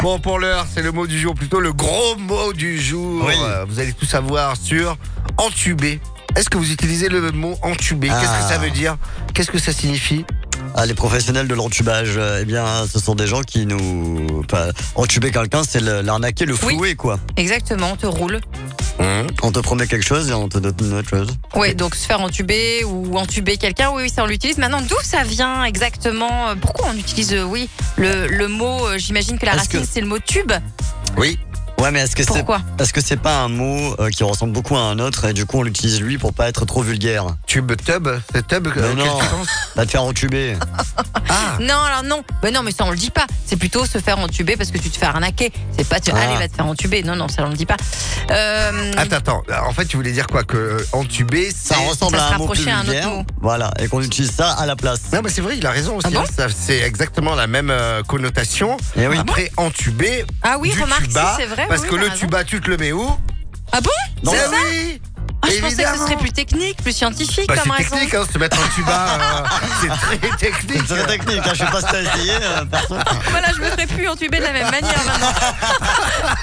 Bon, pour l'heure, c'est le mot du jour, plutôt le gros mot du jour. Oui. Vous allez tout savoir sur entubé. Est-ce que vous utilisez le mot entubé? Qu'est-ce que ça veut dire? Qu'est-ce que ça signifie? Les professionnels de l'entubage, eh bien, ce sont des gens qui entuber quelqu'un, c'est l'arnaquer, le flouer, quoi. Exactement, on te roule. On te promet quelque chose et on te donne une autre chose. Oui, donc se faire entuber ou entuber quelqu'un, oui, ça on l'utilise. Maintenant, d'où ça vient exactement? Pourquoi on utilise, le mot, j'imagine que la Est-ce racine, que- c'est le mot tube. Oui. Ouais, mais est-ce que Pourquoi? c'est pas un mot qui ressemble beaucoup à un autre et du coup on l'utilise lui pour pas être trop vulgaire? Tub, c'est tub Mais auquel non. tu penses? Va te faire entuber. Ah, Non, alors non. Ben non, mais ça on le dit pas. C'est plutôt se faire entuber parce que tu te fais arnaquer. C'est pas allez, va te faire entuber. Non, ça on le dit pas. attends. En fait, tu voulais dire quoi? Que entubé, Ça c'est... ressemble ça à se un mot plus rapprochait à un autre vulgaire. mot. Voilà, et qu'on utilise ça à la place. Non, mais c'est vrai, il a raison aussi. Ah bon C'est exactement la même connotation. Eh oui. Après, entubé, Ah oui, du remarque, tuba, si, c'est vrai. parce oui, que t'as le raison. tuba, tu te le mets où? Ah bon? Dans C'est la- ça? oui. Ah, je pensais que ce Évidemment. serait plus technique, plus scientifique Bah, comme c'est raison. technique, se mettre en tuba, c'est très technique. C'est très technique, je sais pas si t'as essayé, perso. Voilà, je me ferai plus entuber de la même manière maintenant.